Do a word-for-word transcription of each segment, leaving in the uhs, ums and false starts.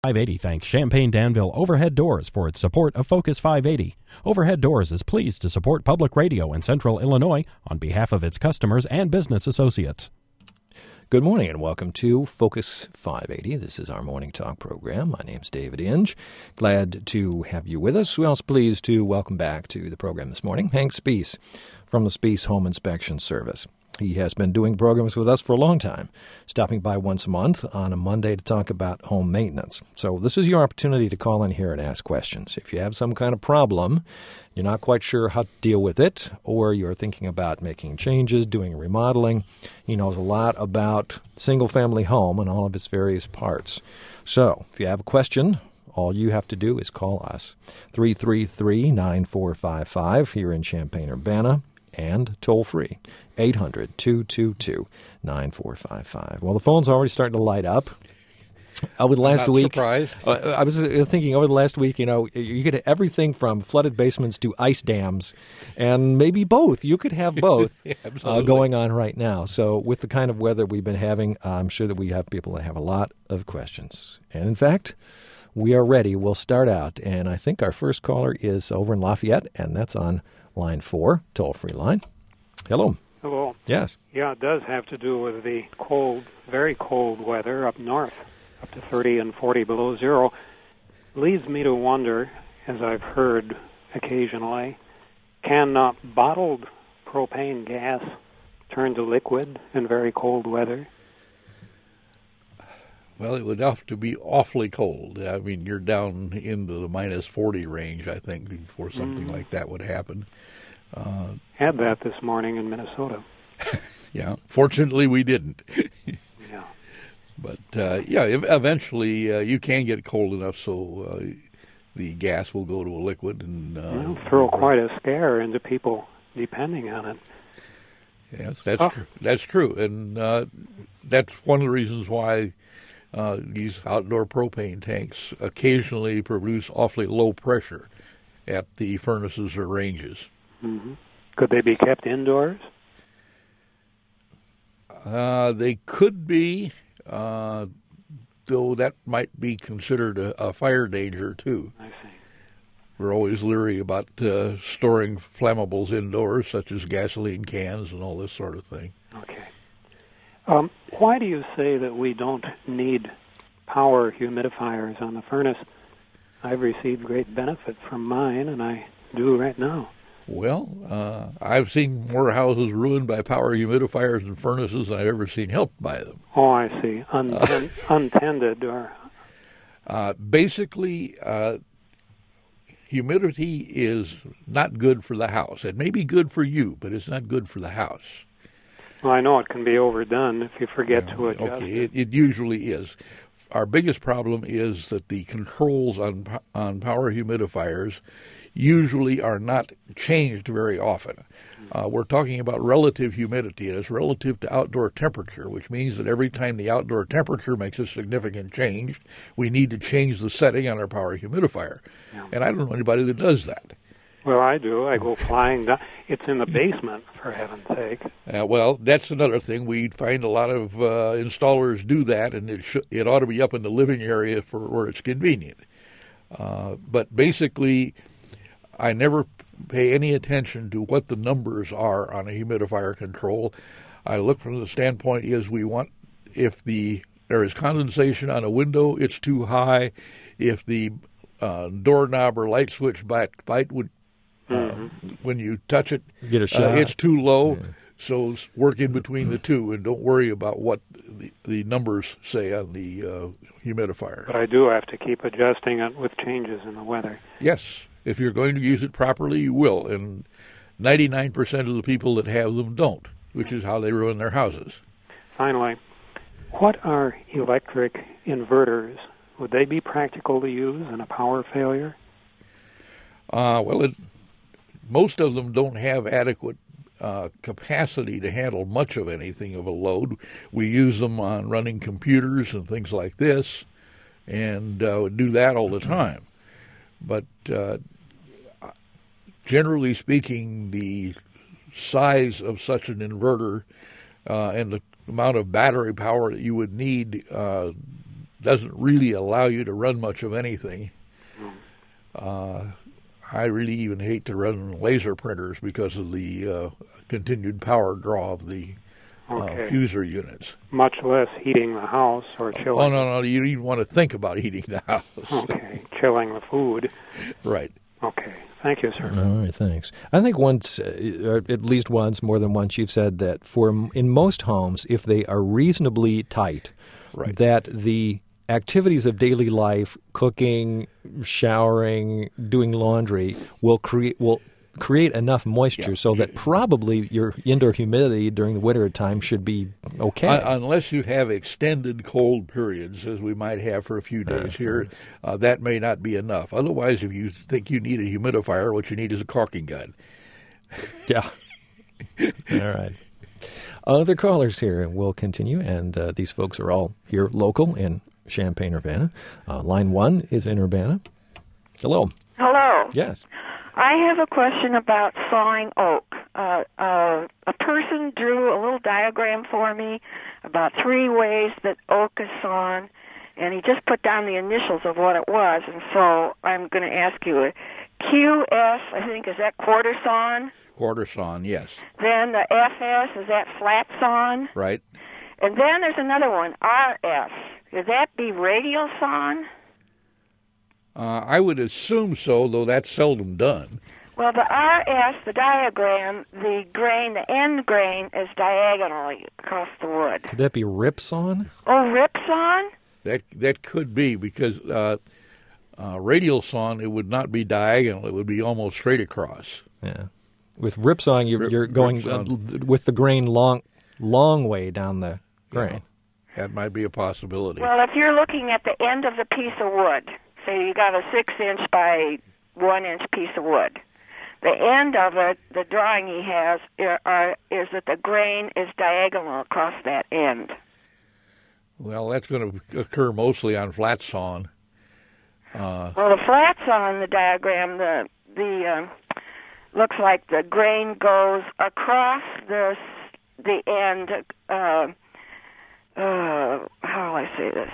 five eighty thanks Champaign Danville Overhead Doors for its support of Focus five eighty. Overhead Doors is pleased to support public radio in Central Illinois on behalf of its customers and business associates. Good morning and welcome to Focus five eighty. This is our morning talk program. My name's David Inge. Glad to have you with us. We're also pleased to welcome back to the program this morning Hank Spees from the Spees Home Inspection Service. He has been doing programs with us for a long time, stopping by once a month on a Monday to talk about home maintenance. So this is your opportunity to call in here and ask questions. If you have some kind of problem, you're not quite sure how to deal with it, or you're thinking about making changes, doing remodeling, he knows a lot about single-family home and all of its various parts. So if you have a question, all you have to do is call us, three three three, nine four five five here in Champaign-Urbana, and toll-free, eight hundred, two two two, nine four five five. Well, the phone's already starting to light up. Over the last I'm not week, surprised. uh, I was thinking over the last week, you know, you get everything from flooded basements to ice dams, and maybe both. You could have both yeah, uh, going on right now. So with the kind of weather we've been having, I'm sure that we have people that have a lot of questions. And in fact, we are ready. We'll start out. And I think our first caller is over in Lafayette, and that's on line four, toll-free line. Hello. Hello. Yes. Yeah, it does have to do with the cold, very cold weather up north, up to thirty and forty below zero. Leads me to wonder, as I've heard occasionally, can uh, bottled propane gas turn to liquid in very cold weather? Well, it would have to be awfully cold. I mean, you're down into the minus forty range, I think, before something mm. like that would happen. Uh, Had that this morning in Minnesota. Yeah, fortunately we didn't. Yeah. But, uh, yeah, eventually uh, you can get cold enough so uh, the gas will go to a liquid. and uh, well, throw quite a scare into people depending on it. Yes, that's, oh. tr- that's true. And uh, that's one of the reasons why Uh, these outdoor propane tanks occasionally produce awfully low pressure at the furnaces or ranges. Mm-hmm. Could they be kept indoors? Uh, they could be, uh, though that might be considered a, a fire danger, too. I see. We're always leery about uh, storing flammables indoors, such as gasoline cans and all this sort of thing. Okay. Um, why do you say that we don't need power humidifiers on the furnace? I've received great benefit from mine, and I do right now. Well, uh, I've seen more houses ruined by power humidifiers and furnaces than I've ever seen helped by them. Oh, I see. Unten- uh, untended or... Uh, basically, uh, humidity is not good for the house. It may be good for you, but it's not good for the house. Well, I know it can be overdone if you forget yeah, to adjust okay, it. it. It usually is. Our biggest problem is that the controls on on power humidifiers usually are not changed very often. Uh, we're talking about relative humidity, and it's relative to outdoor temperature, which means that every time the outdoor temperature makes a significant change, we need to change the setting on our power humidifier. Yeah. And I don't know anybody that does that. Well, I do. I go flying down. It's in the basement, for heaven's sake. Uh, well, that's another thing. We find a lot of uh, installers do that, and it sh- it ought to be up in the living area for where it's convenient. Uh, but basically, I never pay any attention to what the numbers are on a humidifier control. I look from the standpoint is we want, if the there is condensation on a window, it's too high. If the uh, doorknob or light switch bite, bite would Uh, mm-hmm. when you touch it, Get a shot. Uh, it's too low, yeah. so work in between the two and don't worry about what the, the numbers say on the uh, humidifier. But I do have to keep adjusting it with changes in the weather. Yes, if you're going to use it properly, you will, and ninety-nine percent of the people that have them don't, which is how they ruin their houses. Finally, what are electric inverters? Would they be practical to use in a power failure? Uh, well, it most of them don't have adequate uh, capacity to handle much of anything of a load. We use them on running computers and things like this, and uh, do that all the time. But uh, generally speaking, the size of such an inverter uh, and the amount of battery power that you would need uh, doesn't really allow you to run much of anything. Uh, I really even hate to run laser printers because of the uh, continued power draw of the Okay. uh, fuser units. Much less heating the house or chilling. Oh, no, no, you don't even want to think about heating the house. Okay, chilling the food. Right. Okay, thank you, sir. All right, thanks. I think once, uh, or at least once, more than once, you've said that for in most homes, if they are reasonably tight, Right. that the activities of daily life, cooking, showering, doing laundry, will create will create enough moisture Yeah. so that probably your indoor humidity during the winter time should be okay. Uh, unless you have extended cold periods, as we might have for a few days here, uh, that may not be enough. Otherwise, if you think you need a humidifier, what you need is a caulking gun. Yeah. All right. Other callers here, and we'll continue. And uh, these folks are all here local in Champaign-Urbana. Uh, line one is in Urbana. Hello. Hello. Yes. I have a question about sawing oak. Uh, uh, a person drew a little diagram for me about three ways that oak is sawn, and he just put down the initials of what it was. And so I'm going to ask you, Q S, I think, is that quarter sawn? Quarter sawn, yes. Then the F S, is that flat sawn? Right. And then there's another one, R S. Would that be radial sawn? Uh, I would assume so, though that's seldom done. Well, the R S, the diagram, the grain, the end grain is diagonally across the wood. Could that be ripsawn? Oh, rip sawn? That that could be, because uh, uh, radial sawn, it would not be diagonal. It would be almost straight across. Yeah. With ripsawing, you're, Rip- you're going uh, ripsawn. with the grain long, long way down the grain. That might be a possibility. Well, if you're looking at the end of the piece of wood, say you got a six-inch by one-inch piece of wood, the end of it, the drawing he has, are, are, is that the grain is diagonal across that end. Well, that's going to occur mostly on flat sawn. Uh, Well, the flats on the diagram, the the uh, looks like the grain goes across the the end. Uh, uh, how do I say this?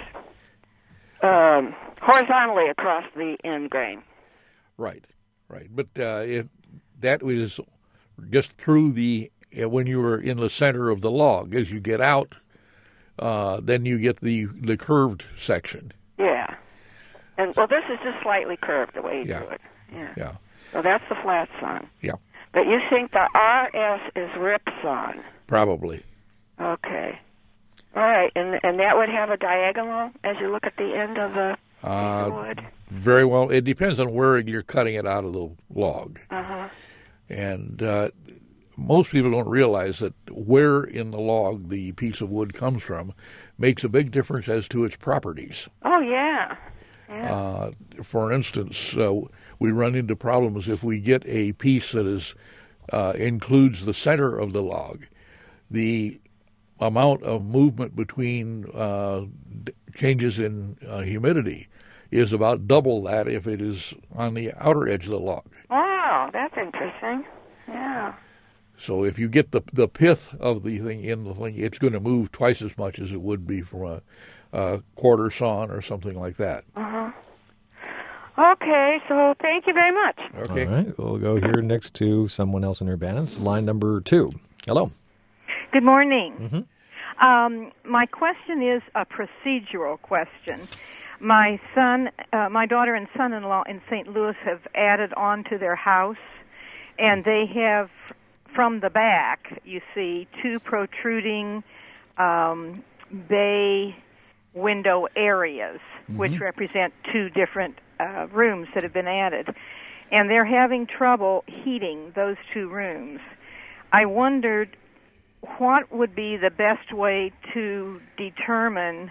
Um, horizontally across the end grain. right, right. But uh, it, that was just through the, uh, when you were in the center of the log. As you get out, uh, then you get the, the curved section. Yeah. And well, this is just slightly curved the way you Yeah. do it. Yeah. Yeah, So that's the flat sawn. yeah, But you think the R S is rip sawn? probably. Okay. All right, and and that would have a diagonal as you look at the end of the piece of Uh, wood. very well. It depends on where you're cutting it out of the log. Uh huh. And uh, most people don't realize that where in the log the piece of wood comes from makes a big difference as to its properties. Oh yeah. Yeah. Uh, for instance, uh, we run into problems if we get a piece that is uh, includes the center of the log. The amount of movement between uh, d- changes in uh, humidity is about double that if it is on the outer edge of the log. Wow, that's interesting. Yeah. So if you get the the pith of the thing in the thing, it's going to move twice as much as it would be from a, a quarter sawn or something like that. Uh huh. Okay, so thank you very much. Okay. All right. We'll go here next to someone else in Urbana. It's line number two. Hello. Good morning. Mm-hmm. Um, my question is a procedural question. My son, uh, my daughter and son-in-law in Saint Louis have added on to their house, and they have, from the back, you see, two protruding um, bay window areas, Mm-hmm. which represent two different uh, rooms that have been added. And they're having trouble heating those two rooms. I wondered what would be the best way to determine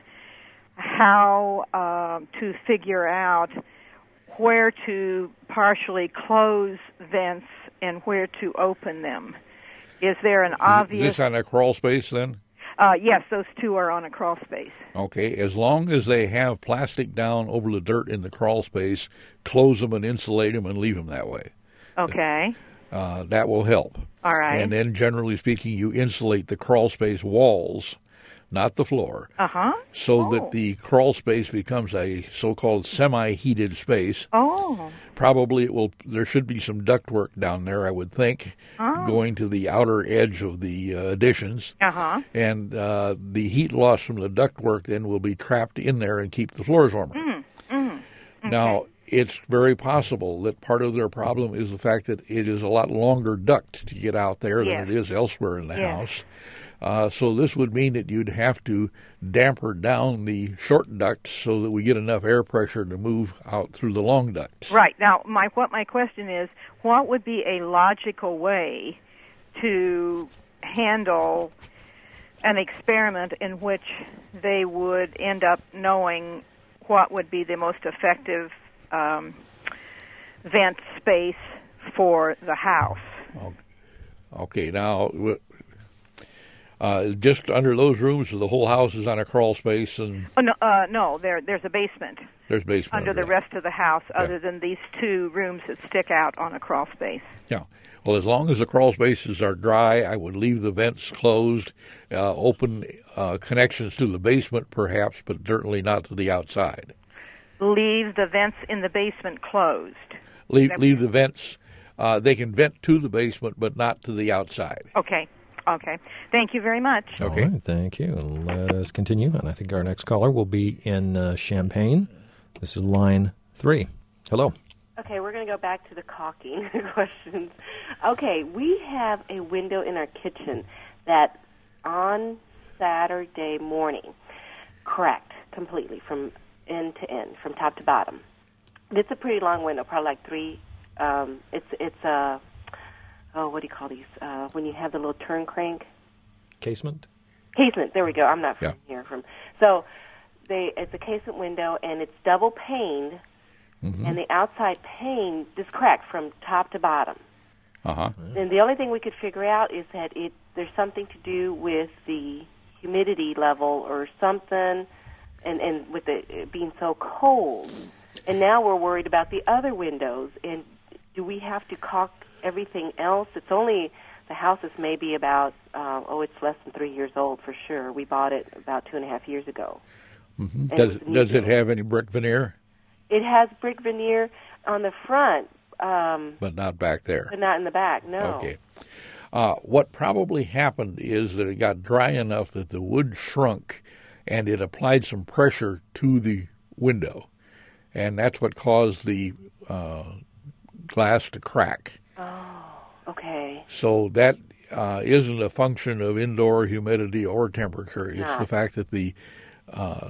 how uh, to figure out where to partially close vents and where to open them. Is there an Is obvious... this on a crawl space then? Uh, yes, those two are on a crawl space. Okay, as long as they have plastic down over the dirt in the crawl space, close them and insulate them and leave them that way. Okay. Uh, that will help. All right. And then, generally speaking, you insulate the crawl space walls not the floor, Uh-huh. so Oh. that the crawl space becomes a so-called semi-heated space. Oh. Probably it will. There should be some ductwork down there, I would think, Oh. going to the outer edge of the uh, additions, Uh-huh. and uh, the heat loss from the ductwork then will be trapped in there and keep the floors warmer. Mm. Mm. Now, it's very possible that part of their problem is the fact that it is a lot longer duct to get out there Yes. than it is elsewhere in the Yes. house. Uh, so this would mean that you'd have to damper down the short ducts so that we get enough air pressure to move out through the long ducts. Right. Now, my what my question is, what would be a logical way to handle an experiment in which they would end up knowing what would be the most effective um, vent space for the house? Okay, now, uh, just under those rooms, the whole house is on a crawl space, and Oh, no, uh, no, there there's a basement there's basement under the that. rest of the house, Yeah. other than these two rooms that stick out on a crawl space. Yeah. Well, as long as the crawl spaces are dry, I would leave the vents closed, uh, open uh, connections to the basement perhaps, but certainly not to the outside. Leave the vents in the basement closed. Leave, That- leave the vents. Uh, they can vent to the basement, but not to the outside. Okay. Okay. Thank you very much. Okay. All right, thank you. Let us continue. And I think our next caller will be in uh, Champaign. This is line three. Hello. Okay, we're going to go back to the caulking questions. Okay, we have a window in our kitchen that on Saturday morning cracked completely from end to end, from top to bottom. It's a pretty long window, probably like three. Um, it's it's a oh, what do you call these? Uh, when you have the little turn crank Casement? casement. There we go. I'm not from Yeah. here. From so they it's a casement window and it's double paned, Mm-hmm. and the outside pane is cracked from top to bottom. Uh-huh. And the only thing we could figure out is that it there's something to do with the humidity level or something, and, and with it it being so cold. And now we're worried about the other windows. And do we have to caulk everything else? It's only, the house is maybe about, uh, oh, it's less than three years old for sure. We bought it about two and a half years ago. Mm-hmm. And Does, it's a new does it build. have any brick veneer? It has brick veneer on the front, um, But not back there. but not in the back, no. Okay. Uh, what probably happened is that it got dry enough that the wood shrunk and it applied some pressure to the window. And that's what caused the uh, glass to crack. Okay. So that uh, isn't a function of indoor humidity or temperature. It's No. the fact that the uh,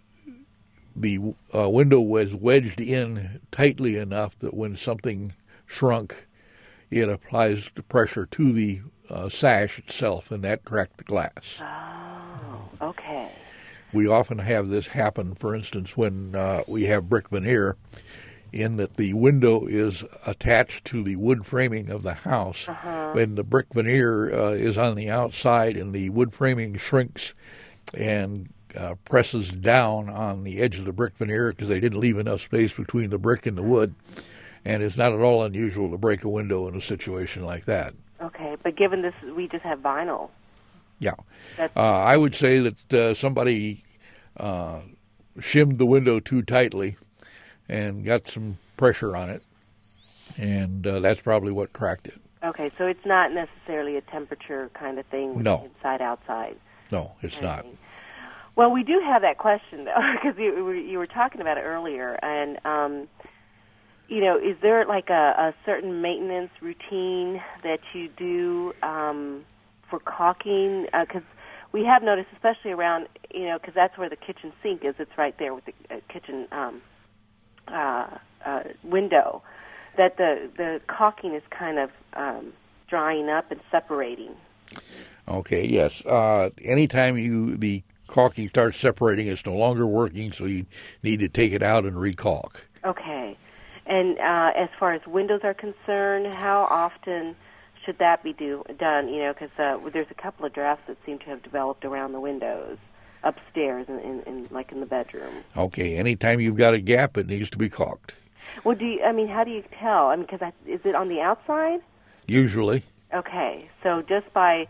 the uh, window was wedged in tightly enough that when something shrunk, it applies the pressure to the uh, sash itself, and that cracked the glass. Oh, okay. We often have this happen, for instance, when uh, we have brick veneer, in that the window is attached to the wood framing of the house. When the brick veneer uh, is on the outside and the wood framing shrinks and uh, presses down on the edge of the brick veneer because they didn't leave enough space between the brick and the wood. And it's not at all unusual to break a window in a situation like that. Okay, but given this, we just have vinyl. Yeah. That's, Uh, I would say that uh, somebody uh, shimmed the window too tightly and got some pressure on it, and uh, that's probably what cracked it. okay, so it's not necessarily a temperature kind of thing with No. inside outside. No, it's not. Well, we do have that question though, because you, were- you were talking about it earlier, and um, you know, is there like a, a certain maintenance routine that you do um, for caulking? Because we have noticed, especially around, you know, because that's where the kitchen sink is. It's right there with the uh, kitchen um, uh, uh, window. That the the caulking is kind of um, drying up and separating. Okay, yes. Uh, anytime you the caulking starts separating, it's no longer working, so you need to take it out and re-caulk. Okay. And uh, as far as windows are concerned, how often should that be do, done? You know, because uh, there's a couple of drafts that seem to have developed around the windows upstairs, in, in, in like in the bedroom. Okay, anytime you've got a gap, it needs to be caulked. Well, do you, I mean, how do you tell? I mean, because is it on the outside? Usually, Okay, so just by,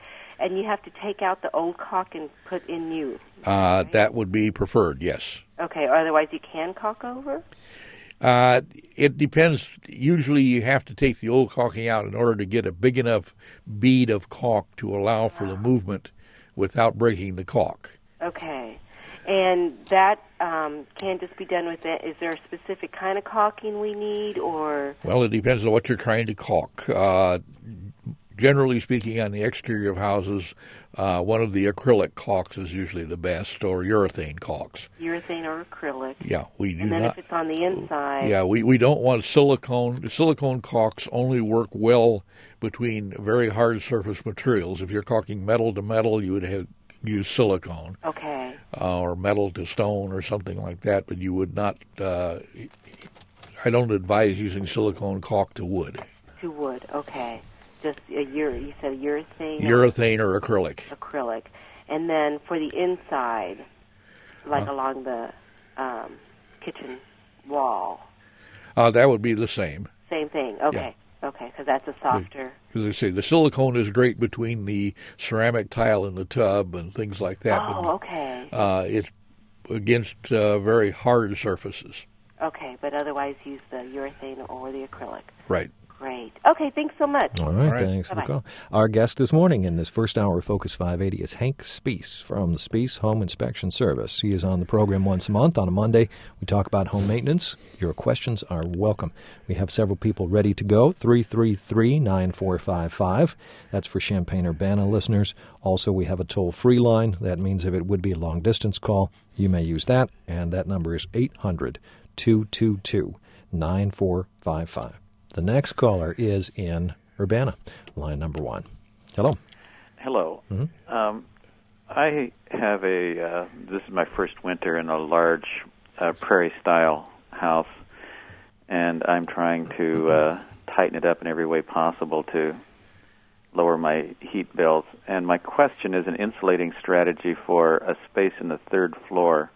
and you have to take out the old caulk and put in new. Uh, right? That would be preferred, yes. Okay, or otherwise you can caulk over? Uh, it depends. Usually you have to take the old caulking out in order to get a big enough bead of caulk to allow for the movement without breaking the caulk. Okay. And that um, can just be done with it. Is there a specific kind of caulking we need, or? Well, it depends on what you're trying to caulk. Uh, generally speaking, on the exterior of houses, uh, one of the acrylic caulks is usually the best, or urethane caulks. Urethane or acrylic. Yeah, we do and then not. if it's on the inside. Yeah, we, we don't want silicone. Silicone caulks only work well between very hard surface materials. If you're caulking metal to metal, you would have use silicone. Okay. Uh, or metal to stone or something like that, but you would not. Uh, I don't advise using silicone caulk to wood. To wood, okay. Just a ure, you said urethane? Urethane or, or acrylic. Acrylic. And then for the inside, like uh, along the um, kitchen wall? Uh, that would be the same. Same thing, okay. Yeah. Okay, because that's a softer. As I say, the silicone is great between the ceramic tile in the tub and things like that. Oh, but, okay. Uh, it's against uh, very hard surfaces. Okay, but otherwise use the urethane or the acrylic. Right. Great. Okay, thanks so much. All right, All right. thanks Bye-bye. for the call. Our guest this morning in this first hour of Focus five eighty is Hank Spees from the Spees Home Inspection Service. He is on the program once a month. On a Monday, we talk about home maintenance. Your questions are welcome. We have several people ready to go. three three three, nine four five five. That's for Champaign-Urbana listeners. Also, we have a toll-free line. That means if it would be a long-distance call, you may use that, and that number is eight hundred, two two two, nine four five five. The next caller is in Urbana, line number one. Hello. Hello. Mm-hmm. Um, I have a, uh, this is my first winter in a large uh, prairie-style house, and I'm trying to uh, tighten it up in every way possible to lower my heat bills. And my question is an insulating strategy for a space in the third floor.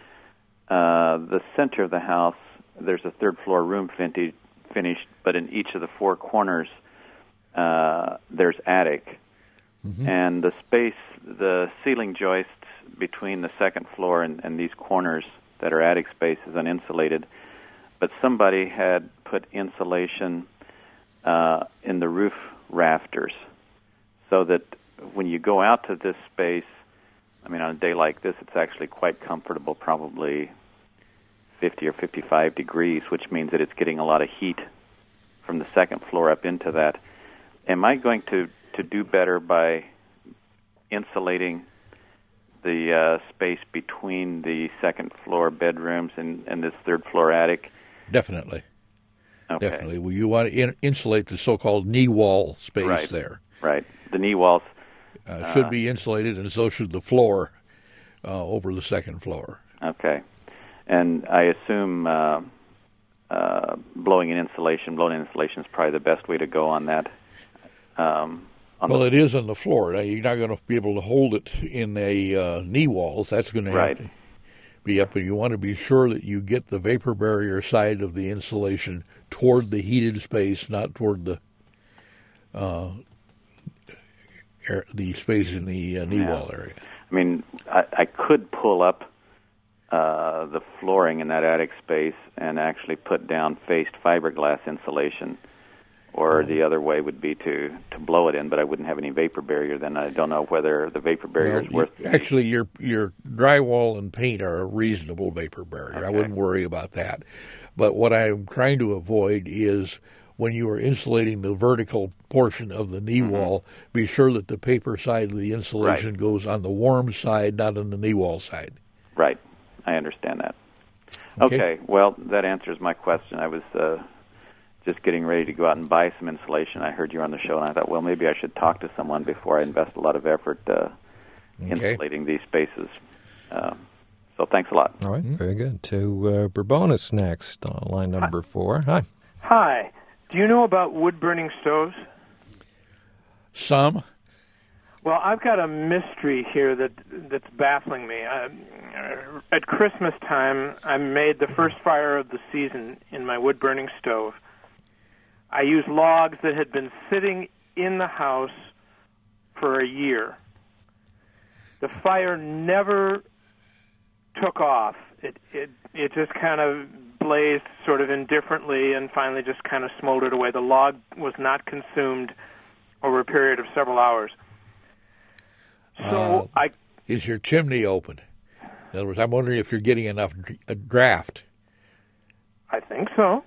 Uh, the center of the house, there's a third-floor room vintage, finished, but in each of the four corners, uh, there's attic. Mm-hmm. And the space, the ceiling joists between the second floor and, and these corners that are attic space is uninsulated. But somebody had put insulation uh, in the roof rafters so that when you go out to this space, I mean, on a day like this, it's actually quite comfortable, probably fifty or fifty-five degrees, which means that it's getting a lot of heat from the second floor up into that. Am I going to, to do better by insulating the uh, space between the second floor bedrooms and, and this third floor attic? Definitely. Okay. Definitely. Well, you want to in- insulate the so-called knee wall space right. there. Right. The knee walls uh, should uh, be insulated, and so should the floor uh, over the second floor. Okay. And I assume uh, uh, blowing in insulation, blowing in insulation is probably the best way to go on that. Um, on well, the, it is on the floor. Now, you're not going to be able to hold it in a uh, knee walls. That's going to have right. to be up, and you want to be sure that you get the vapor barrier side of the insulation toward the heated space, not toward the uh, air, the space in the uh, knee yeah. wall area. I mean, I, I could pull up uh, the flooring in that attic space and actually put down faced fiberglass insulation, or oh. the other way would be to, to blow it in, but I wouldn't have any vapor barrier then. I don't know whether the vapor barrier well, is worth you, Actually, your your drywall and paint are a reasonable vapor barrier. Okay. I wouldn't worry about that. But what I'm trying to avoid is when you are insulating the vertical portion of the knee mm-hmm. wall, be sure that the paper side of the insulation right. goes on the warm side, not on the knee wall side. Right. I understand that. Okay. okay. Well, that answers my question. I was uh, just getting ready to go out and buy some insulation. I heard you were on the show, and I thought, well, maybe I should talk to someone before I invest a lot of effort uh, okay. insulating these spaces. Uh, so thanks a lot. All right. Mm-hmm. Very good. To uh, Bourbonus next on line number Hi. four. Hi. Hi. Do you know about wood-burning stoves? Some. Well, I've got a mystery here that that's baffling me. Uh, at Christmas time, I made the first fire of the season in my wood-burning stove. I used logs that had been sitting in the house for a year. the fire never took off. It it it just kind of blazed sort of indifferently and finally just kind of smoldered away. The log was not consumed over a period of several hours. So Uh, I Is your chimney open? In other words, I'm wondering if you're getting enough dr- a draft. I think so.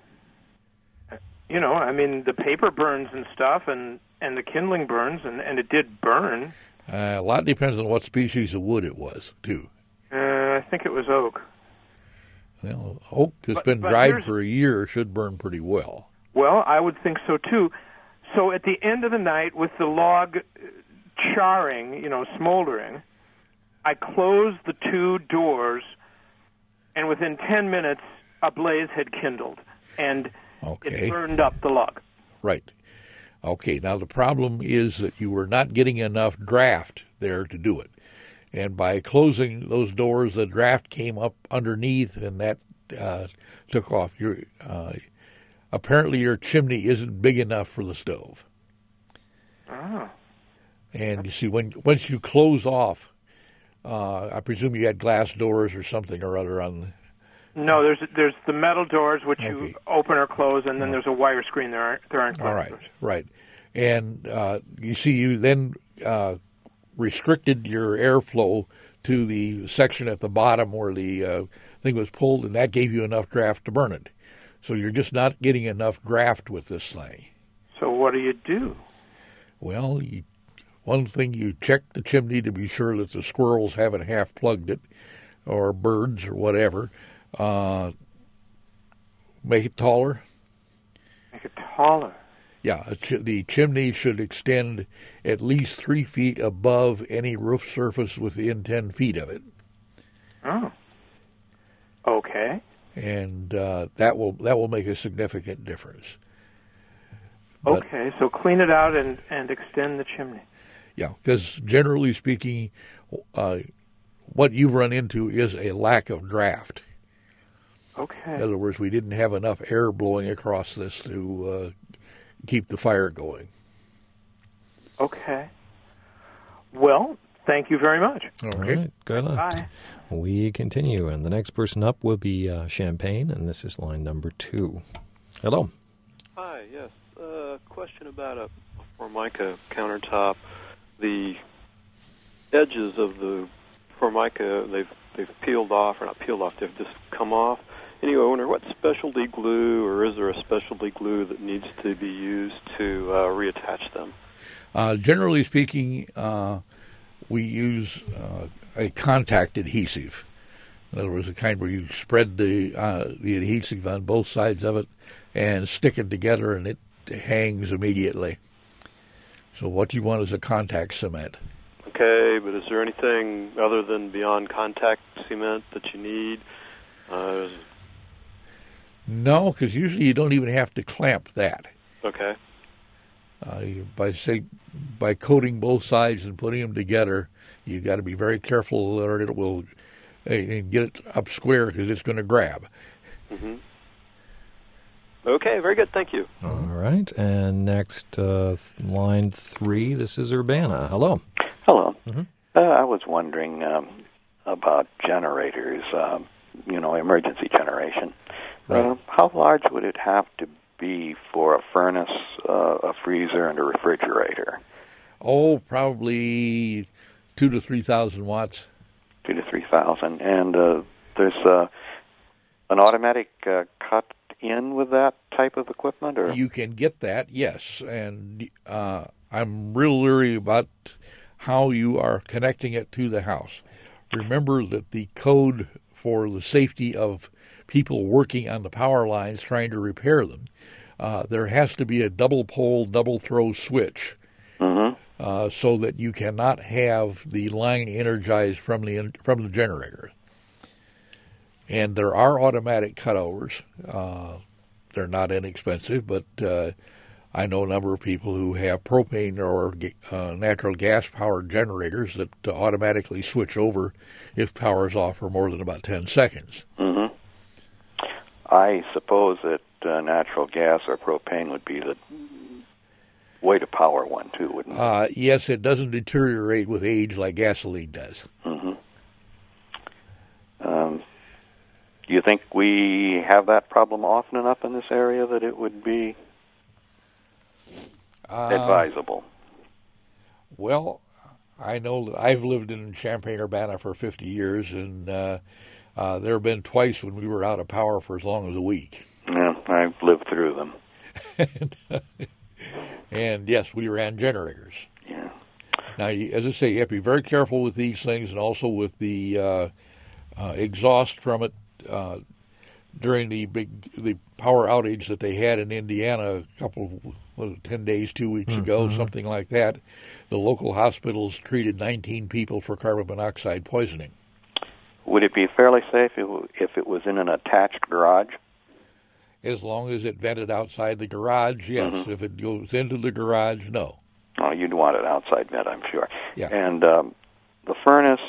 You know, I mean, the paper burns and stuff, and, and the kindling burns, and, and it did burn. Uh, a lot depends on what species of wood it was, too. Uh, I think it was oak. Well, oak that's But- been but dried here's- for a year should burn pretty well. Well, I would think so, too. So at the end of the night, with the log charring, you know, smoldering, I closed the two doors, and within ten minutes, a blaze had kindled, and Okay. it burned up the log. Right. Okay, now the problem is that you were not getting enough draft there to do it. And by closing those doors, the draft came up underneath, and that uh, took off. Your uh, apparently your chimney isn't big enough for the stove. Oh. And you see, when once you close off, uh, I presume you had glass doors or something or other on. No, there's there's the metal doors which Okay. you open or close, and then there's a wire screen. There aren't there aren't glass All right, doors. right. And uh, you see, you then uh, restricted your airflow to the section at the bottom where the uh, thing was pulled, and that gave you enough draft to burn it. So you're just not getting enough draft with this thing. So what do you do? Well, you, one thing, you check the chimney to be sure that the squirrels haven't half plugged it, or birds or whatever. Uh, make it taller. Make it taller. Yeah, a ch- the chimney should extend at least three feet above any roof surface within ten feet of it, Oh. Okay. and uh, that will that will make a significant difference. But- Okay, so clean it out and, and extend the chimney. Yeah, because generally speaking, uh, what you've run into is a lack of draft. In Okay. other words, we didn't have enough air blowing across this to uh, keep the fire going. Okay. Well, thank you very much. All right, good luck. Bye. We continue, and the next person up will be uh, Champagne, and this is line number two. Hello. Hi, yes. Uh, question about a Formica countertop. The edges of the Formica, they've they've peeled off, or not peeled off, they've just come off. Anyway, I wonder what specialty glue, or is there a specialty glue that needs to be used to uh, reattach them? Uh, generally speaking, uh, we use uh, a contact adhesive. In other words, the kind where you spread the uh, the adhesive on both sides of it and stick it together, and it hangs immediately. So what you want is a contact cement. Okay, but is there anything other than beyond contact cement that you need? Uh, No, because usually you don't even have to clamp that. okay. Uh, you- by say by coating both sides and putting them together, you got to be very careful or it will uh, and get it up square because it's going to grab. hmm Okay, very good. Thank you. All right, and next, uh, th- line three, this is Urbana. Hello. Hello. Mhm. Uh, I was wondering um, about generators, um, you know, emergency generation. Right. Uh, how large would it have to be for a furnace, uh, a freezer, and a refrigerator? Oh, probably two to three thousand watts. Two to three thousand. And uh, there's uh, an automatic uh, cut in with that type of equipment, or You can get that, yes, and uh, I'm real leery about how you are connecting it to the house. Remember that the code for the safety of people working on the power lines trying to repair them, uh, there has to be a double pole, double throw switch, Mhm. uh, so that you cannot have the line energized from the from the generator. And there are automatic cutovers. Uh, they're not inexpensive, but uh, I know a number of people who have propane or uh, natural gas-powered generators that uh, automatically switch over if power is off for more than about ten seconds. Mhm. I suppose that uh, natural gas or propane would be the way to power one, too, wouldn't it? Uh, yes, it doesn't deteriorate with age like gasoline does. Mm-hmm. Um, do you think we have that problem often enough in this area that it would be uh, advisable? Well, I know that I've lived in Champaign-Urbana for fifty years, and uh, uh, there have been twice when we were out of power for as long as a week. Yeah, I've lived through them. and, uh, and, yes, we ran generators. Yeah. Now, as I say, you have to be very careful with these things, and also with the uh, uh, exhaust from it. Uh, during the big the power outage that they had in Indiana a couple of what, ten days, two weeks mm-hmm. ago, something like that, the local hospitals treated nineteen people for carbon monoxide poisoning. Would it be fairly safe if it was in an attached garage? As long as it vented outside the garage, yes. Mm-hmm. If it goes into the garage, no. Oh, you'd want it outside vent, I'm sure. Yeah. And um, the furnace,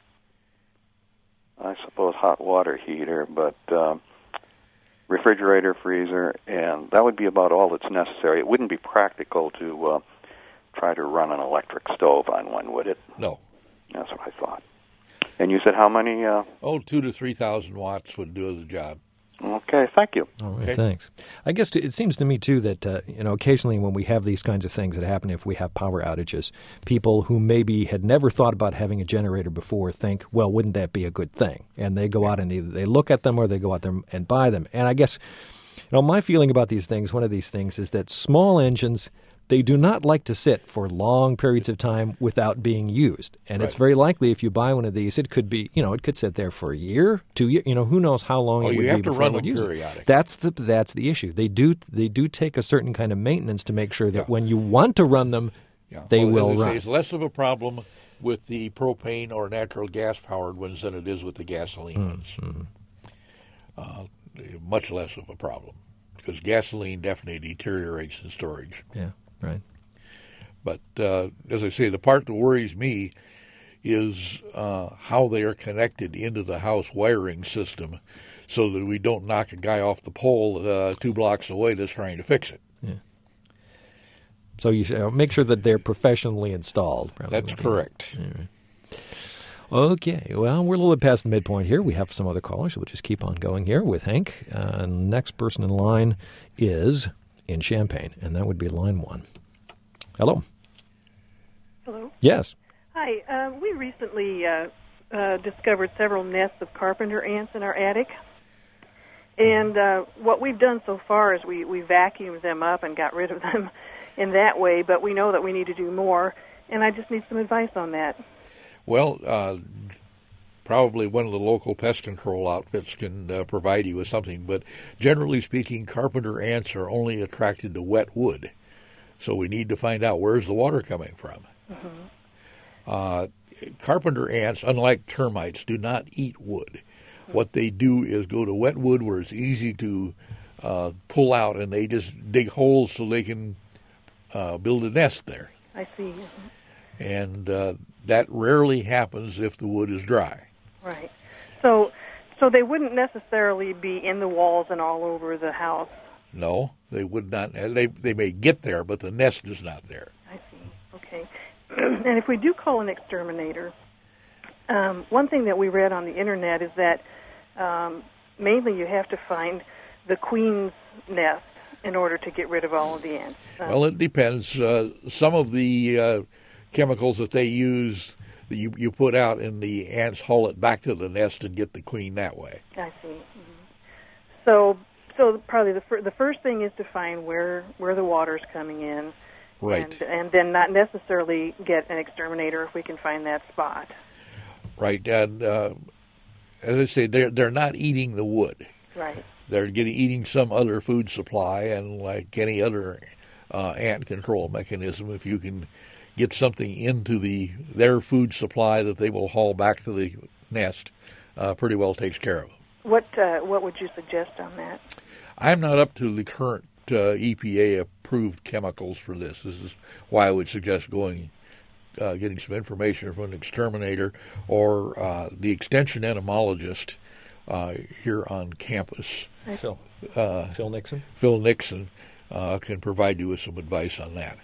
I suppose hot water heater, but um, refrigerator, freezer, and that would be about all that's necessary. It wouldn't be practical to uh, try to run an electric stove on one, would it? No. That's what I thought. And you said how many? Uh... Oh, two to three thousand watts would do the job. Okay, thank you. All right, okay. Thanks. I guess it seems to me, too, that, uh, you know, occasionally when we have these kinds of things that happen, if we have power outages, people who maybe had never thought about having a generator before think, well, wouldn't that be a good thing? And they go out and either they look at them or they go out there and buy them. And I guess, you know, my feeling about these things, one of these things is that small engines, they do not like to sit for long periods of time without being used. And right. It's very likely if you buy one of these, it could be, you know, it could sit there for a year, two years, you know, who knows how long oh, it would you have be to before run I would them use periodic. it. That's the that's the issue. They do they do take a certain kind of maintenance to make sure that yeah. when you want to run them, yeah. they well, will as I run. say, it's less of a problem with the propane or natural gas powered ones than it is with the gasoline mm, ones. Mm. Uh, much less of a problem because gasoline definitely deteriorates in storage. Yeah, right. But uh, as I say, the part that worries me is uh, how they are connected into the house wiring system so that we don't knock a guy off the pole uh, two blocks away that's trying to fix it. Yeah. So you should make sure that they're professionally installed. That's correct. Right. Okay, well, we're a little bit past the midpoint here. We have some other callers. We'll just keep on going here with Hank. Uh, next person in line is in Champaign, and that would be line one. Hello. Hello. Yes. Hi. Uh, we recently uh, uh, discovered several nests of carpenter ants in our attic. And uh, what we've done so far is we, we vacuumed them up and got rid of them in that way, but we know that we need to do more, and I just need some advice on that. Well, uh, probably one of the local pest control outfits can uh, provide you with something, but generally speaking, carpenter ants are only attracted to wet wood. So we need to find out where's the water coming from. Mm-hmm. Uh, carpenter ants, unlike termites, do not eat wood. Mm-hmm. What they do is go to wet wood where it's easy to uh, pull out, and they just dig holes so they can uh, build a nest there. I see. Mm-hmm. And uh, that rarely happens if the wood is dry. Right. So, so they wouldn't necessarily be in the walls and all over the house. No, they would not. They they may get there, but the nest is not there. I see. Okay. And if we do call an exterminator, um, one thing that we read on the internet is that um, mainly you have to find the queen's nest in order to get rid of all of the ants. Um, well, it depends. Uh, some of the uh, chemicals that they use, that you you put out, and the ants haul it back to the nest and get the queen that way. I see. Mm-hmm. So. So probably the fir- the first thing is to find where, where the water's coming in, right, and, and then not necessarily get an exterminator if we can find that spot. Right, and uh, as I say, they're they're not eating the wood. Right. They're getting eating some other food supply, and like any other uh, ant control mechanism, if you can get something into the their food supply that they will haul back to the nest, uh, pretty well takes care of them. What uh, what would you suggest on that? I'm not up to the current uh, E P A-approved chemicals for this. This is why I would suggest going, uh, getting some information from an exterminator or uh, the extension entomologist uh, here on campus. Phil. Uh, Phil Nixon. Phil Nixon uh, can provide you with some advice on that.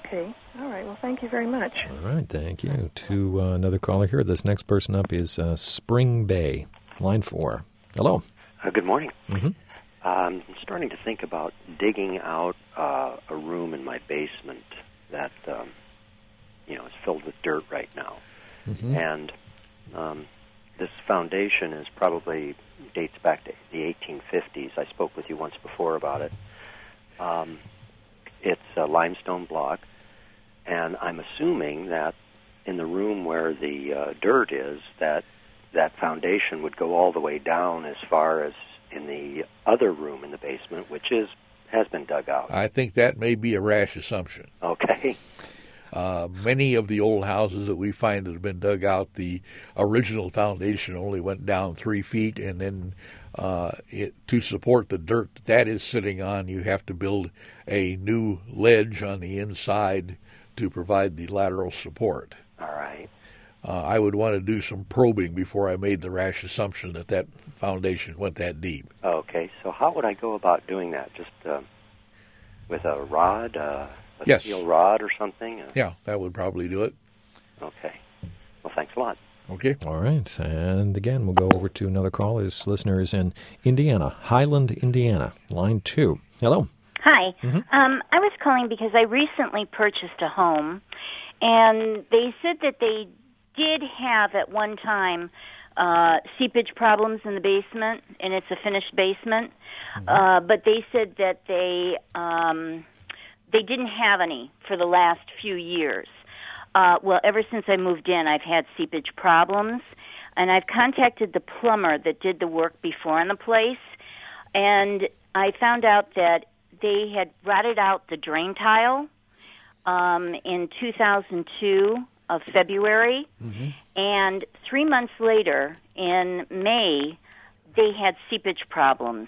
Okay. All right. Well, thank you very much. All right. Thank you. To uh, another caller here. This next person up is uh, Spring Bay, line four. Hello. Uh, good morning. Mm-hmm. Um, I'm starting to think about digging out uh, a room in my basement that, um, you know, is filled with dirt right now. Mm-hmm. And um, this foundation is probably dates back to the eighteen fifties. I spoke with you once before about it. Um, it's a limestone block, and I'm assuming that in the room where the uh, dirt is, that that foundation would go all the way down as far as in the other room in the basement, which is has been dug out. I think that may be a rash assumption. Okay. Uh, many of the old houses that we find that have been dug out, the original foundation only went down three feet, and then uh, it, to support the dirt that, that is sitting on, you have to build a new ledge on the inside to provide the lateral support. All right. Uh, I would want to do some probing before I made the rash assumption that that foundation went that deep. Okay, so how would I go about doing that? Just uh, with a rod, uh, a yes. steel rod or something? Uh, yeah, that would probably do it. Okay. Well, thanks a lot. Okay. All right. And again, we'll go over to another call. This listener is in Indiana, Highland, Indiana, line two. Hello. Hi. Mm-hmm. Um, I was calling because I recently purchased a home, and they said that they did have at one time uh, seepage problems in the basement, and it's a finished basement. Mm-hmm. Uh, but they said that they um, they didn't have any for the last few years. Uh, well, ever since I moved in, I've had seepage problems, and I've contacted the plumber that did the work before on the place, and I found out that they had rotted out the drain tile um, in two thousand two of February, mm-hmm. and three months later, in May, they had seepage problems.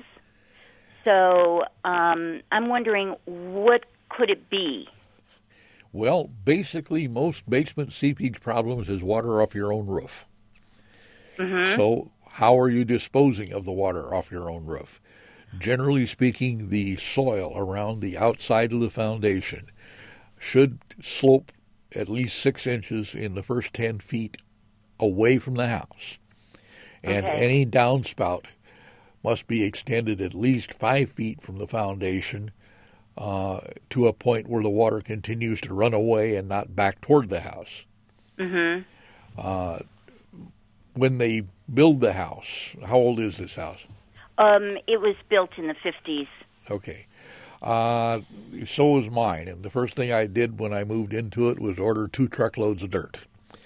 So um, I'm wondering, what could it be? Well, basically, most basement seepage problems is water off your own roof. Mm-hmm. So how are you disposing of the water off your own roof? Generally speaking, the soil around the outside of the foundation should slope at least six inches in the first ten feet away from the house. And Okay. any downspout must be extended at least five feet from the foundation uh, to a point where the water continues to run away and not back toward the house. Mm-hmm. Uh, when they build the house, how old is this house? Um, it was built in the fifties. Okay. Uh, so was mine. And the first thing I did when I moved into it was order two truckloads of dirt.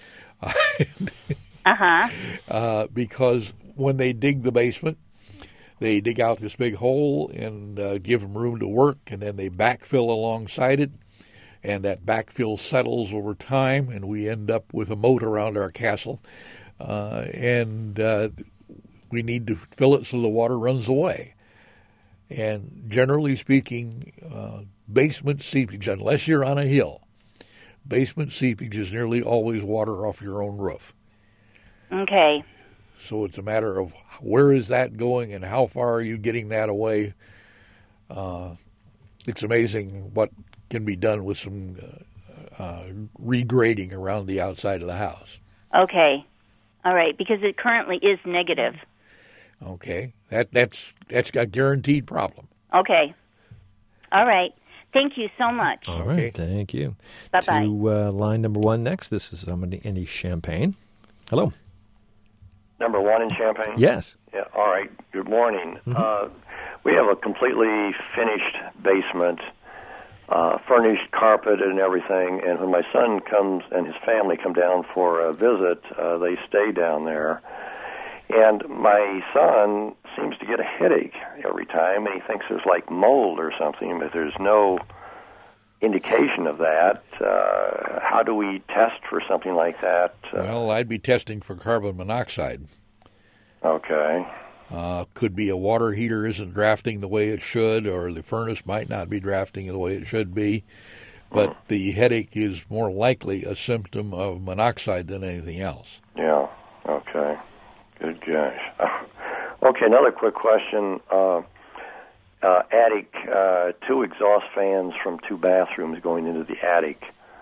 Uh-huh. uh, because when they dig the basement, they dig out this big hole and uh, give them room to work, and then they backfill alongside it, and that backfill settles over time, and we end up with a moat around our castle. Uh, and uh, we need to fill it so the water runs away. And generally speaking, uh, basement seepage, unless you're on a hill, basement seepage is nearly always water off your own roof. Okay. So it's a matter of where is that going and how far are you getting that away. Uh, it's amazing what can be done with some uh, uh, regrading around the outside of the house. Okay. All right, because it currently is negative. Okay, that that's that's a guaranteed problem. Okay. All right. Thank you so much. All right, thank you. Bye-bye. To uh, line number one next, this is somebody in Champaign. Hello. Number one in Champaign? Yes. Yeah, all right. Good morning. Mm-hmm. Uh, we have a completely finished basement, uh, furnished, carpeted, and everything. And when my son comes and his family come down for a visit, uh, they stay down there. And my son seems to get a headache every time, and he thinks there's like mold or something, but there's no indication of that. Uh, how do we test for something like that? Uh, Well, I'd be testing for carbon monoxide. Okay. Uh, could be a water heater isn't drafting the way it should, or the furnace might not be drafting the way it should be. But the headache is more likely a symptom of monoxide than anything else. Yeah, okay. Good gosh. Okay, another quick question. Uh, uh, attic, uh, two exhaust fans from two bathrooms going into the attic,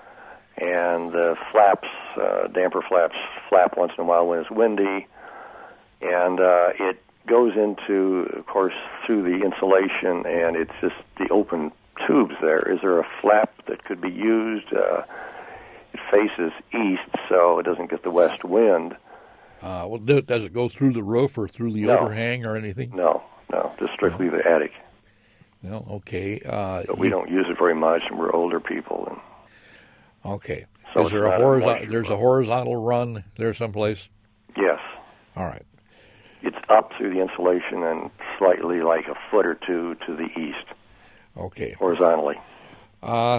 and the flaps, uh, damper flaps, flap once in a while when it's windy, and uh, it goes into, of course, through the insulation, and it's just the open tubes there. Is there a flap that could be used? Uh, it faces east, so it doesn't get the west wind. Uh, well, does it go through the roof or through the No. overhang or anything? No, no, just strictly the attic. No, okay. Uh, But we you- don't use it very much, and we're older people. And Okay. So Is it's there a not a horizontal? moisture There's a horizontal run there someplace. yes, All right. it's up through the insulation and slightly like a foot or two to the east, Okay. horizontally. Uh,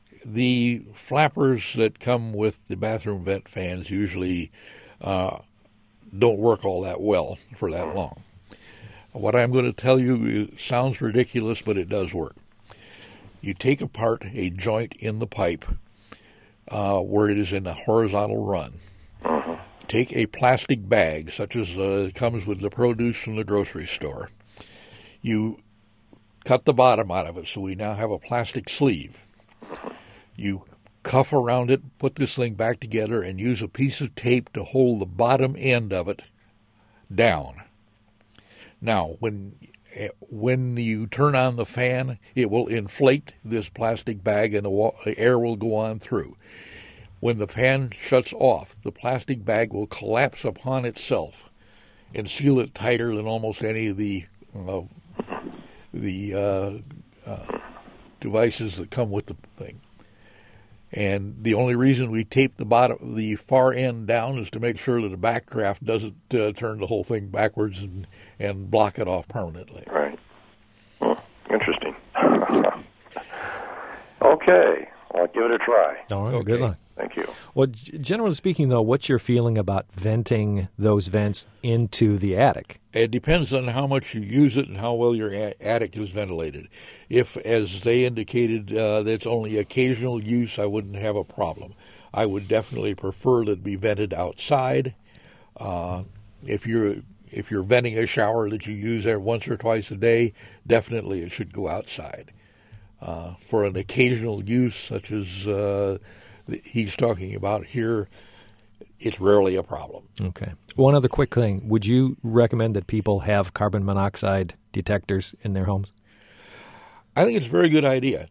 the flappers that come with the bathroom vent fans usually uh, don't work all that well for that long. What I'm going to tell you is, sounds ridiculous, but it does work. You take apart a joint in the pipe uh, where it is in a horizontal run. Take a plastic bag, such as uh, comes with the produce from the grocery store. You cut the bottom out of it, so we now have a plastic sleeve. You cuff around it, put this thing back together, and use a piece of tape to hold the bottom end of it down. Now, when when you turn on the fan, it will inflate this plastic bag, and the wa- air will go on through. When the fan shuts off, the plastic bag will collapse upon itself and seal it tighter than almost any of the uh, the uh, uh, devices that come with the thing. And the only reason we tape the bottom, the far end down, is to make sure that the backdraft doesn't uh, turn the whole thing backwards and, and block it off permanently. Right. Hmm. Interesting. Okay. Well, I'll give it a try. All right, good luck. Thank you. Well, g- generally speaking, though, what's your feeling about venting those vents into the attic? It depends on how much you use it and how well your a- attic is ventilated. If, as they indicated, uh, that's only occasional use, I wouldn't have a problem. I would definitely prefer that it be vented outside. Uh, if you're if you're venting a shower that you use there once or twice a day, definitely it should go outside. Uh, for an occasional use, such as uh, he's talking about here, it's rarely a problem. Okay. One other quick thing. Would you recommend that people have carbon monoxide detectors in their homes? I think it's a very good idea.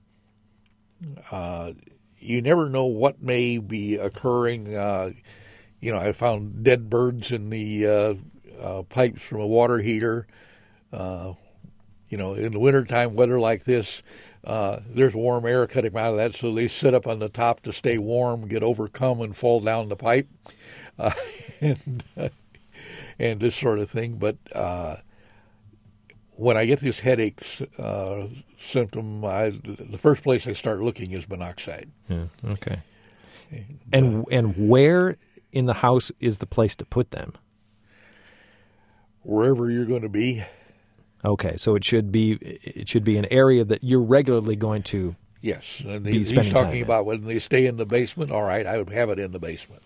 Uh, you never know what may be occurring. Uh, you know, I found dead birds in the uh, uh, pipes from a water heater. Uh, you know, in the wintertime weather like this, uh, there's warm air cutting out of that, so they sit up on the top to stay warm, get overcome, and fall down the pipe, uh, and, uh, and this sort of thing. But uh, when I get this headache uh, symptom, I, the first place I start looking is monoxide. Yeah. Okay. And and where in the house is the place to put them? Wherever you're going to be. Okay, so it should be it should be an area that you're regularly going to. Yes, and be he, he's spending time talking in. about when they stay in the basement. All right, I would have it in the basement.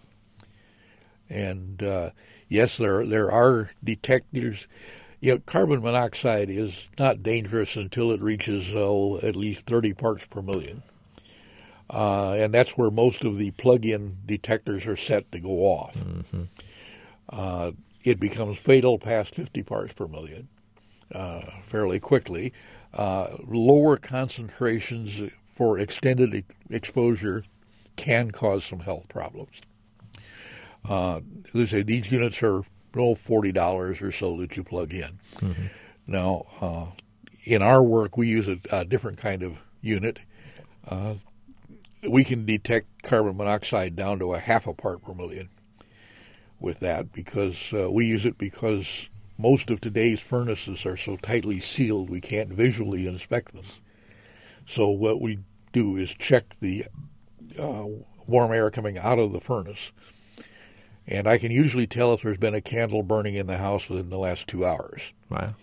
And uh, yes, there there are detectors. You know, carbon monoxide is not dangerous until it reaches oh, at least thirty parts per million, uh, and that's where most of the plug-in detectors are set to go off. Mm-hmm. Uh, it becomes fatal past fifty parts per million. Uh, fairly quickly. Uh, lower concentrations for extended e- exposure can cause some health problems. Uh, they say these units are oh, forty dollars or so that you plug in. Mm-hmm. Now, uh, in our work, we use a, a different kind of unit. Uh, we can detect carbon monoxide down to a half a part per million with that because uh, we use it because most of today's furnaces are so tightly sealed we can't visually inspect them. So what we do is check the uh, warm air coming out of the furnace. And I can usually tell if there's been a candle burning in the house within the last two hours. Wow.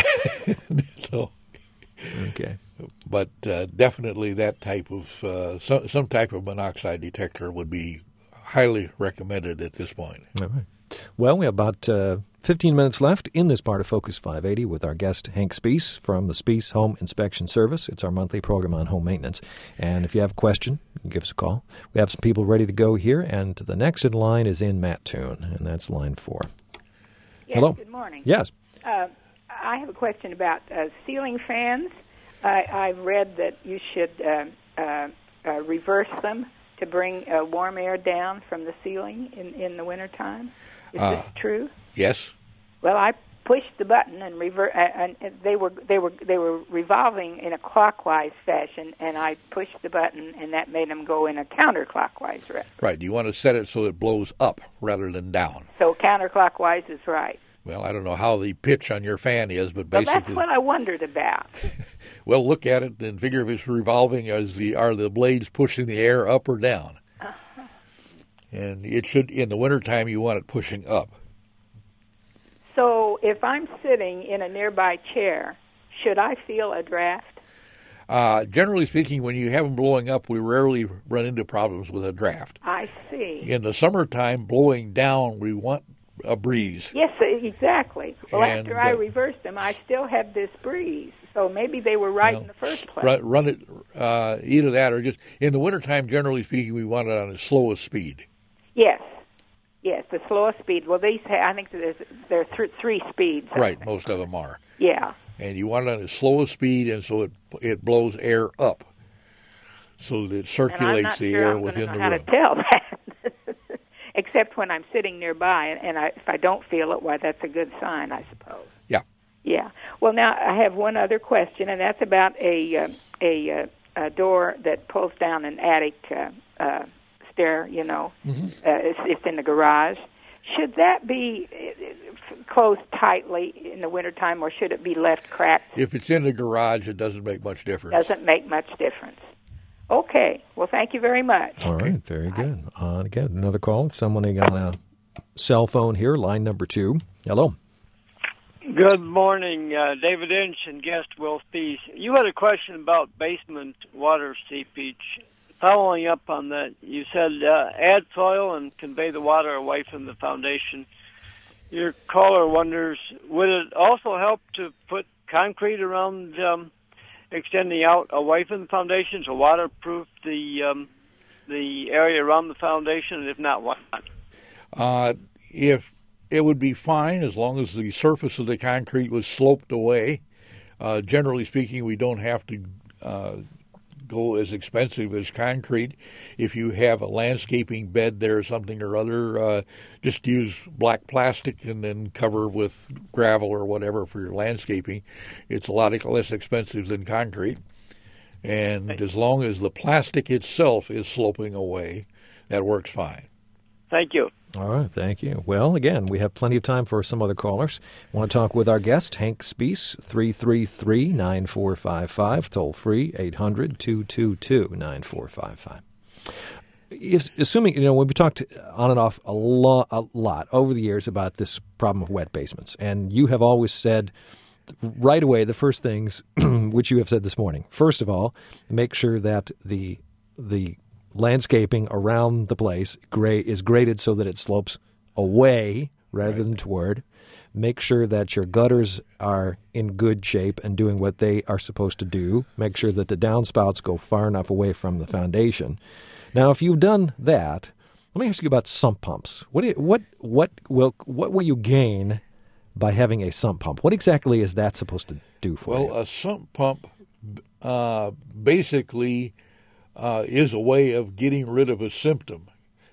so, okay. But uh, definitely that type of, uh, some, some type of monoxide detector would be highly recommended at this point. All right. Well, we have about uh, fifteen minutes left in this part of Focus five eighty with our guest, Hank Spees from the Spees Home Inspection Service. It's our monthly program on home maintenance. And if you have a question, you can give us a call. We have some people ready to go here, and the next in line is in Mattoon, and that's line four. Yes, Hello. Good morning. Yes. Uh, I have a question about uh, ceiling fans. I, I read that you should uh, uh, uh, reverse them to bring uh, warm air down from the ceiling in, in the wintertime. Is Uh, this true? Yes. Well, I pushed the button and rever- uh, and they were they were they were revolving in a clockwise fashion, and I pushed the button, and that made them go in a counterclockwise direction. Right. You want to set it so it blows up rather than down. So counterclockwise is right. Well, I don't know how the pitch on your fan is, but Well, basically, that's what I wondered about. well, look at it and figure if it's revolving, as the are the blades pushing the air up or down? Uh-huh. And it should, in the wintertime, you want it pushing up. So if I'm sitting in a nearby chair, should I feel a draft? Uh, generally speaking, when you have them blowing up, we rarely run into problems with a draft. I see. In the summertime, blowing down, we want a breeze. Yes, exactly. Well, And, after I uh, reversed them, I still had this breeze. So maybe they were right Well, in the first place. Run, run it, uh, either that or just, in the wintertime, generally speaking, we want it on the slowest speed. Yes. Yes, the slowest speed. Well, these ha- I think there's there are th- three speeds. I Right, think. most of them are. Yeah. And you want it on the slowest speed, and so it it blows air up, so that it And I'm circulates not the sure air I'm within gonna the know room. how to tell that. Except when I'm sitting nearby, and, and I, if I don't feel it, why, that's a good sign, I suppose. Yeah. Yeah. Well, now I have one other question, and that's about a uh, a, uh, a door that pulls down an attic uh, uh, stair. You know, Mm-hmm. uh, it's, it's in the garage. Should that be uh, closed tightly in the wintertime, or should it be left cracked? If it's in the garage, it doesn't make much difference. Doesn't make much difference. Okay. Well, thank you very much. All right, very good. Uh, again, another call. Someone on a cell phone here, line number two. Hello. Good morning, uh, David Inch and guest Will Spees. You had a question about basement water seepage. Following up on that, you said uh, add soil and convey the water away from the foundation. Your caller wonders, would it also help to put concrete around, um, extending out away from the foundation to waterproof the um, the area around the foundation? And if not, why not? Uh, if it would be fine as long as the surface of the concrete was sloped away. Uh, generally speaking, we don't have to uh, go as expensive as concrete. If you have a landscaping bed there or something or other, uh, just use black plastic and then cover with gravel or whatever for your landscaping. It's a lot less expensive than concrete. And as long as the plastic itself is sloping away, that works fine. Thank you. All right, thank you. Well, again, we have plenty of time for some other callers. Want to talk with our guest, Hank Spees, three three three, nine four five five, toll free, eight hundred, two two two, nine four five five. If, assuming, you know, we've talked on and off a, lo- a lot over the years about this problem of wet basements, and you have always said right away the first things, which you have said this morning. First of all, make sure that the the landscaping around the place gra- is graded so that it slopes away rather right. than toward. Make sure that your gutters are in good shape and doing what they are supposed to do. Make sure that the downspouts go far enough away from the foundation. Now, if you've done that, let me ask you about sump pumps. What do you, what what will what will you gain by having a sump pump? What exactly is that supposed to do for well, you? Well, a sump pump uh, basically uh, is a way of getting rid of a symptom.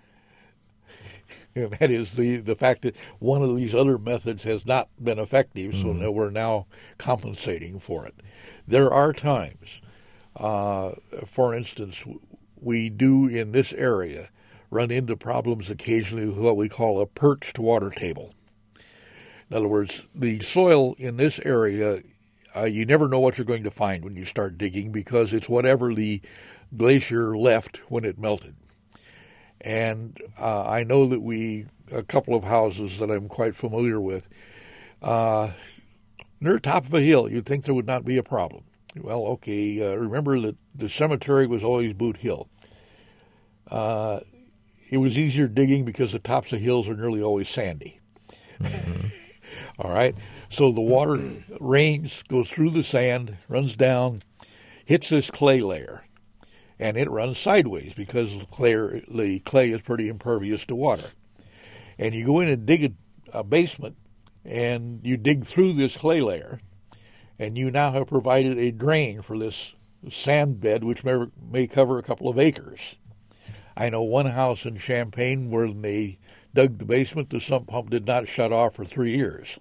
And that is the, the fact that one of these other methods has not been effective, mm. so that we're now compensating for it. There are times, uh, for instance, we do in this area run into problems occasionally with what we call a perched water table. In other words, the soil in this area, uh, you never know what you're going to find when you start digging because it's whatever the glacier left when it melted. And uh, I know that we, a couple of houses that I'm quite familiar with, uh, near the top of a hill, you'd think there would not be a problem. Well, okay, uh, remember that the cemetery was always Boot Hill. Uh, it was easier digging because the tops of hills are nearly always sandy. Mm-hmm. All right. So the water rains, goes through the sand, runs down, hits this clay layer, and it runs sideways because the clay, the clay is pretty impervious to water. And you go in and dig a, a basement, and you dig through this clay layer, and you now have provided a drain for this sand bed, which may, may cover a couple of acres. I know one house in Champaign where they dug the basement, the sump pump did not shut off for three years.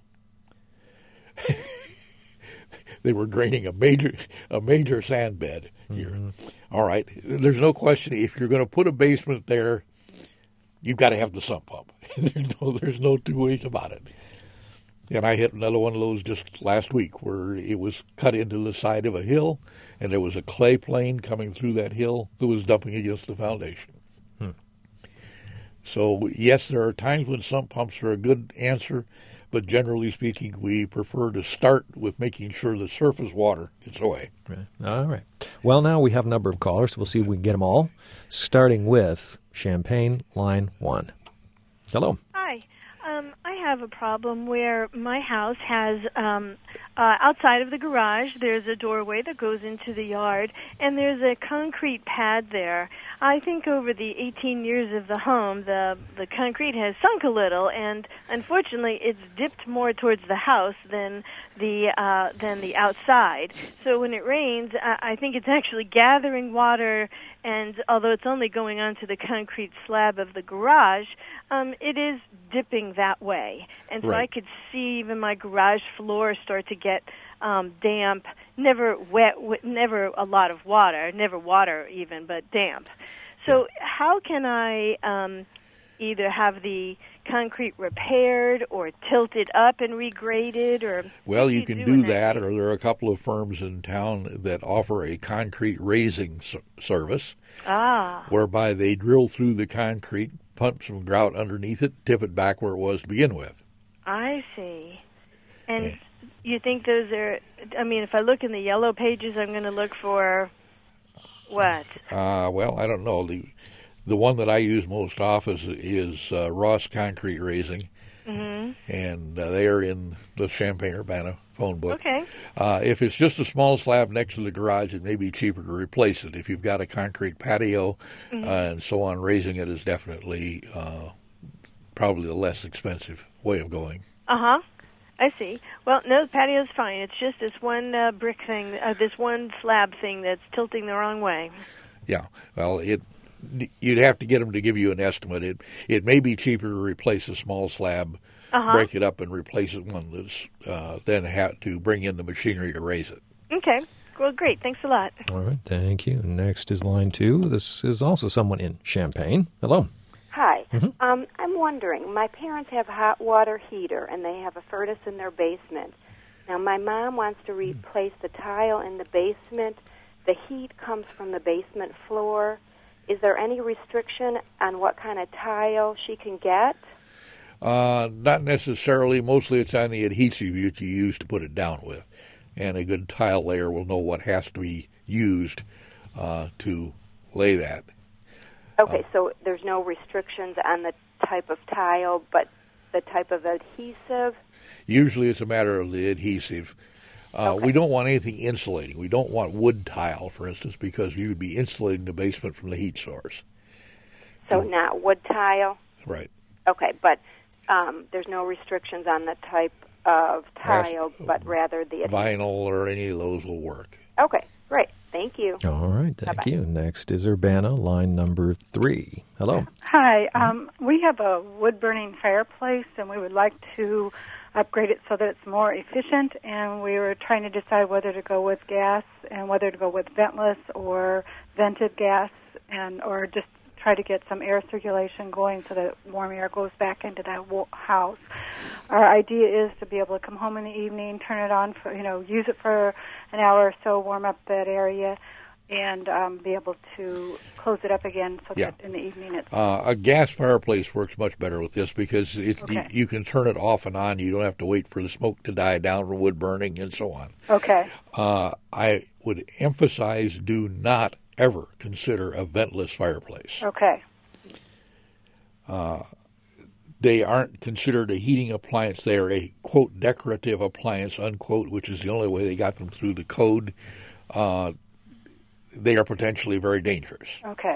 They were draining a major a major sand bed here. Mm-hmm. All right. There's no question if you're going to put a basement there, you've got to have the sump pump. there's, no, there's no two ways about it. And I hit another one of those just last week where it was cut into the side of a hill, and there was a clay plane coming through that hill that was dumping against the foundation. Hmm. So, yes, there are times when sump pumps are a good answer, but generally speaking, we prefer to start with making sure the surface water gets away. Right. All right. Well, now we have a number of callers. We'll see if we can get them all, starting with Champaign, line one. Hello. Hi. Um, I have a problem where my house has, um, uh, outside of the garage, there's a doorway that goes into the yard, and there's a concrete pad there. I think over the eighteen years of the home, the the concrete has sunk a little, and unfortunately, it's dipped more towards the house than the uh, than the outside. So when it rains, I, I think it's actually gathering water, and although it's only going onto the concrete slab of the garage, um, it is dipping that way. And so Right. I could see even my garage floor start to get um, damp. Never wet, w- never a lot of water, never water even, but damp. So how can I um, either have the concrete repaired or tilted up and regraded? Or Well, what you do can do do in that, or there are a couple of firms in town that offer a concrete raising s- service, Ah, whereby they drill through the concrete, pump some grout underneath it, tip it back where it was to begin with. I see. And you think those are, I mean, if I look in the yellow pages, I'm going to look for what? Uh, well, I don't know. The the one that I use most often is, is uh, Ross Concrete Raising, Mm-hmm. and uh, they are in the Champaign-Urbana phone book. Okay. Uh, if it's just a small slab next to the garage, it may be cheaper to replace it. If you've got a concrete patio Mhm. uh, and so on, raising it is definitely uh, probably the less expensive way of going. Uh-huh. I see. Well, no, the patio's fine. It's just this one uh, brick thing, uh, this one slab thing that's tilting the wrong way. Yeah. Well, it you'd have to get them to give you an estimate. It it may be cheaper to replace a small slab, Uh-huh. break it up, and replace it one that's uh, then have to bring in the machinery to raise it. Okay. Well, great. Thanks a lot. All right, thank you. Next is line two. This is also someone in Champaign. Hello. Hi. Mhm. Um, I'm wondering, my parents have a hot water heater, and they have a furnace in their basement. Now, my mom wants to replace the tile in the basement. The heat comes from the basement floor. Is there any restriction on what kind of tile she can get? Uh, not necessarily. Mostly it's on the adhesive that you use to put it down with. And a good tile layer will know what has to be used uh, to lay that. Okay, so there's no restrictions on the type of tile, but the type of adhesive? Usually it's a matter of the adhesive. Uh, We don't want anything insulating. We don't want wood tile, for instance, because you would be insulating the basement from the heat source. So not wood tile? Right. Okay, but um, there's no restrictions on the type of tile, but rather the adhesive. Vinyl or any of those will work. Okay, great. Thank you. All right, thank Bye-bye. you. Next is Urbana, line number three. Hello. Hi. Um, we have a wood-burning fireplace, and we would like to upgrade it so that it's more efficient. And we were trying to decide whether to go with gas and whether to go with ventless or vented gas, and or just try to get some air circulation going so that warm air goes back into that wo- house. Our idea is to be able to come home in the evening, turn it on for, you know, use it for an hour or so, warm up that area, and um, be able to close it up again so Yeah. that in the evening it's Uh, a gas fireplace works much better with this because it, Okay. you, you can turn it off and on. You don't have to wait for the smoke to die down from wood burning and so on. okay. Uh, I would emphasize do not ever consider a ventless fireplace. Okay. Uh, they aren't considered a heating appliance. They are a, quote, decorative appliance, unquote, which is the only way they got them through the code. Uh, they are potentially very dangerous. Okay.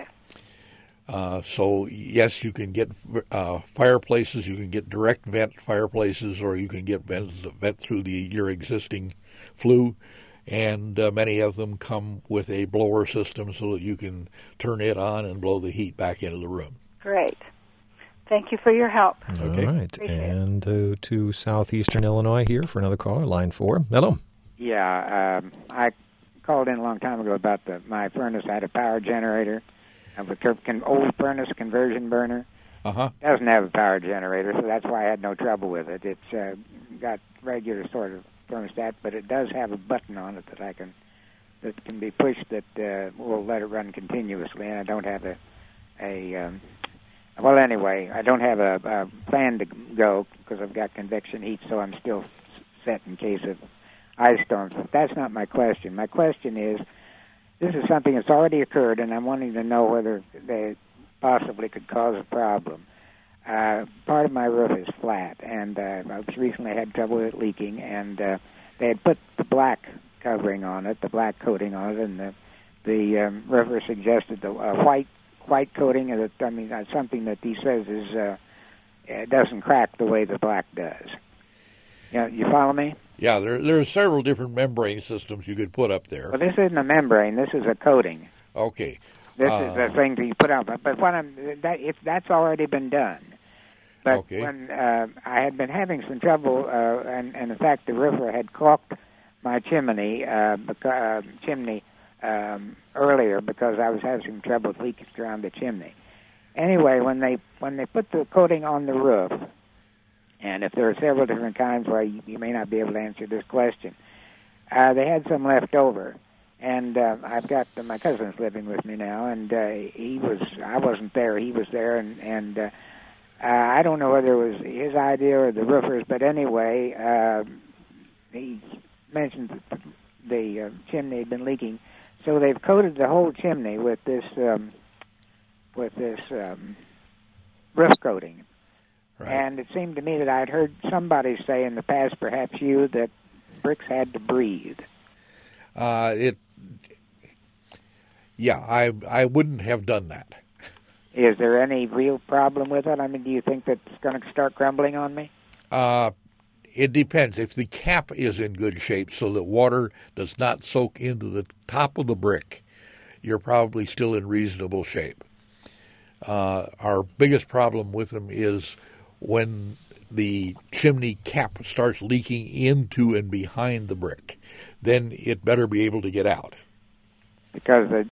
Uh, so, yes, you can get uh, fireplaces, you can get direct vent fireplaces, or you can get vents that vent through the your existing flue, and uh, many of them come with a blower system so that you can turn it on and blow the heat back into the room. Great. Thank you for your help. Okay. All right. And uh, to southeastern Illinois here for another caller, line four. Hello. Yeah, um, I called in a long time ago about the my furnace. I had a power generator. Of a con- old furnace conversion burner. Uh-huh. Doesn't have a power generator, so that's why I had no trouble with it. It's uh, got regular sort of thermostat, but it does have a button on it that I can that can be pushed that uh, will let it run continuously. And I don't have a a um, well, anyway, I don't have a, a fan to go because I've got convection heat, so I'm still set in case of ice storms. But that's not my question. My question is. This is something that's already occurred, and I'm wanting to know whether they possibly could cause a problem. Uh, part of my roof is flat, and uh, I was recently had trouble with it leaking, and uh, they had put the black covering on it, the black coating on it, and the the um, roofer suggested the uh, white white coating. That I mean, uh, something that he says is uh, it doesn't crack the way the black does. You know, you follow me? Yeah, there there are several different membrane systems you could put up there. Well, this isn't a membrane. This is a coating. Okay. This uh, is the thing that you put out. But, but what I'm that if that's already been done. But okay. when uh, I had been having some trouble, uh, and, and in fact the roofer had caulked my chimney uh, beca- uh, chimney um, earlier because I was having some trouble with leaks around the chimney. Anyway, when they when they put the coating on the roof. And if there are several different kinds, well, you, you may not be able to answer this question. Uh, they had some left over, and uh, I've got uh, my cousin's living with me now, and uh, he was I wasn't there. He was there, and and uh, uh, I don't know whether it was his idea or the roofer's, but anyway, uh, he mentioned that the, the uh, chimney had been leaking, so they've coated the whole chimney with this um, with this um, roof coating. Right. And it seemed to me that I'd heard somebody say in the past, perhaps you, that bricks had to breathe. Uh, it, yeah, I I wouldn't have done that. Is there any real problem with it? I mean, do you think that it's going to start crumbling on me? Uh, it depends. If the cap is in good shape so that water does not soak into the top of the brick, you're probably still in reasonable shape. Uh, our biggest problem with them is when the chimney cap starts leaking into and behind the brick, then it better be able to get out. Because the